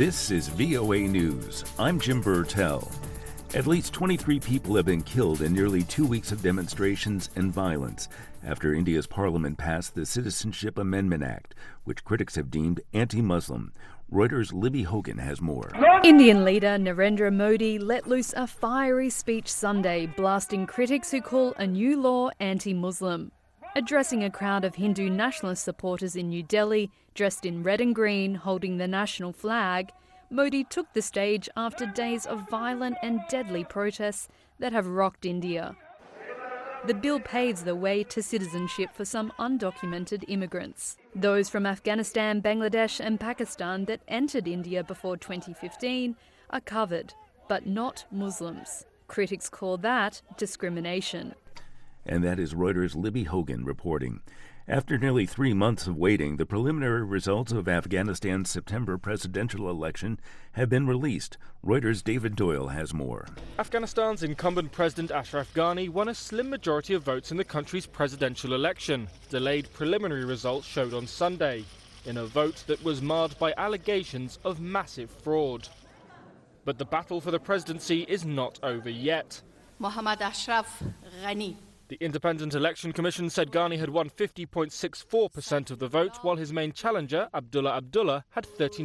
This is VOA News. I'm Jim Burtell. At least 23 people have been killed in nearly 2 weeks of demonstrations and violence after India's parliament passed the Citizenship Amendment Act, which critics have deemed anti-Muslim. Reuters' Libby Hogan has more. Indian leader Narendra Modi let loose a fiery speech Sunday, blasting critics who call a new law anti-Muslim. Addressing a crowd of Hindu nationalist supporters in New Delhi, dressed in red and green, holding the national flag, Modi took the stage after days of violent and deadly protests that have rocked India. The bill paves the way to citizenship for some undocumented immigrants. Those from Afghanistan, Bangladesh and Pakistan that entered India before 2015 are covered, but not Muslims. Critics call that discrimination. And that is Reuters' Libby Hogan reporting. After nearly 3 months of waiting, the preliminary results of Afghanistan's September presidential election have been released. Reuters' David Doyle has more. Afghanistan's incumbent President Ashraf Ghani won a slim majority of votes in the country's presidential election. Delayed preliminary results showed on Sunday, in a vote that was marred by allegations of massive fraud. But the battle for the presidency is not over yet. Mohammad Ashraf Ghani. The Independent Election Commission said Ghani had won 50.64% of the vote, while his main challenger, Abdullah Abdullah, had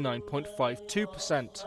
39.52%.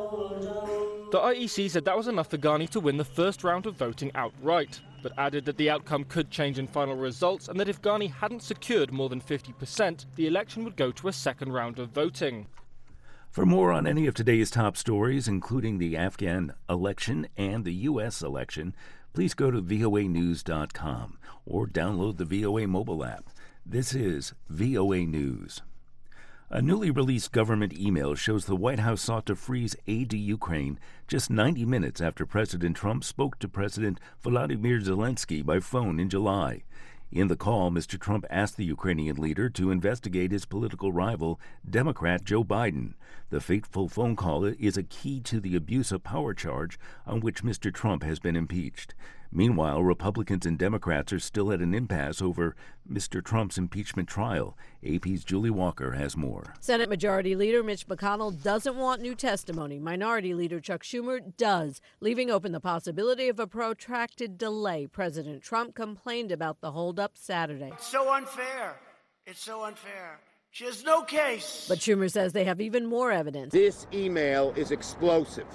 The IEC said that was enough for Ghani to win the first round of voting outright, but added that the outcome could change in final results and that if Ghani hadn't secured more than 50%, the election would go to a second round of voting. For more on any of today's top stories, including the Afghan election and the U.S. election, please go to voanews.com or download the VOA mobile app. This is VOA News. A newly released government email shows the White House sought to freeze aid to Ukraine just 90 minutes after President Trump spoke to President Volodymyr Zelensky by phone in July. In the call, Mr. Trump asked the Ukrainian leader to investigate his political rival, Democrat Joe Biden. The fateful phone call is a key to the abuse of power charge on which Mr. Trump has been impeached. Meanwhile, Republicans and Democrats are still at an impasse over Mr. Trump's impeachment trial. AP's Julie Walker has more. Senate Majority Leader Mitch McConnell doesn't want new testimony. Minority Leader Chuck Schumer does, leaving open the possibility of a protracted delay. President Trump complained about the holdup Saturday. It's so unfair. It's so unfair. She has no case. But Schumer says they have even more evidence. This email is explosive.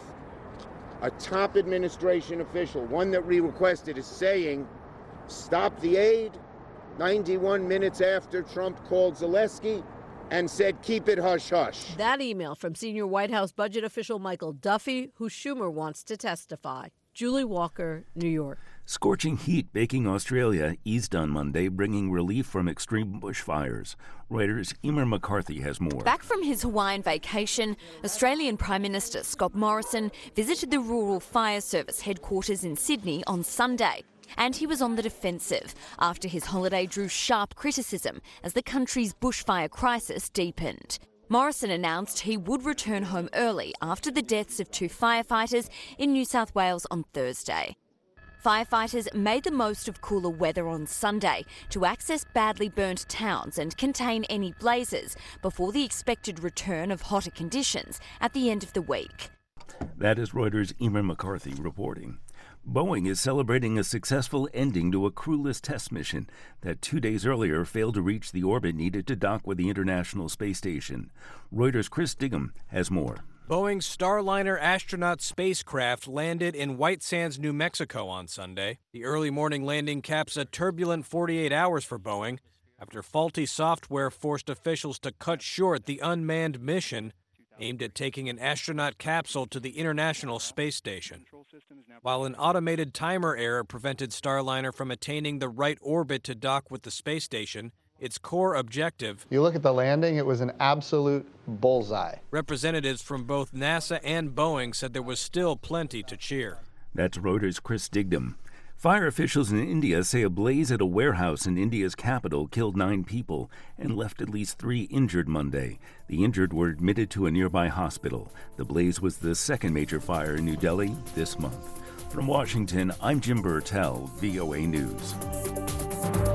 A top administration official, one that we requested, is saying, stop the aid 91 minutes after Trump called Zelensky and said, keep it hush-hush. That email from senior White House budget official Michael Duffy, who Schumer wants to testify. Julie Walker, New York. Scorching heat baking Australia eased on Monday, bringing relief from extreme bushfires. Reuters' Emer McCarthy has more. Back from his Hawaiian vacation, Australian Prime Minister Scott Morrison visited the Rural Fire Service headquarters in Sydney on Sunday. And he was on the defensive after his holiday drew sharp criticism as the country's bushfire crisis deepened. Morrison announced he would return home early after the deaths of 2 firefighters in New South Wales on Thursday. Firefighters made the most of cooler weather on Sunday to access badly burnt towns and contain any blazes before the expected return of hotter conditions at the end of the week. That is Reuters' Emer McCarthy reporting. Boeing is celebrating a successful ending to a crewless test mission that 2 days earlier failed to reach the orbit needed to dock with the International Space Station. Reuters' Chris Diggum has more. Boeing's Starliner astronaut spacecraft landed in White Sands, New Mexico on Sunday. The early morning landing caps a turbulent 48 hours for Boeing after faulty software forced officials to cut short the unmanned mission aimed at taking an astronaut capsule to the International Space Station. While an automated timer error prevented Starliner from attaining the right orbit to dock with the space station, its core objective... You look at the landing, it was an absolute bullseye. Representatives from both NASA and Boeing said there was still plenty to cheer. That's Reuters' Chris Digdam. Fire officials in India say a blaze at a warehouse in India's capital killed 9 people and left at least 3 injured Monday. The injured were admitted to a nearby hospital. The blaze was the second major fire in New Delhi this month. From Washington, I'm Jim Burtell, VOA News.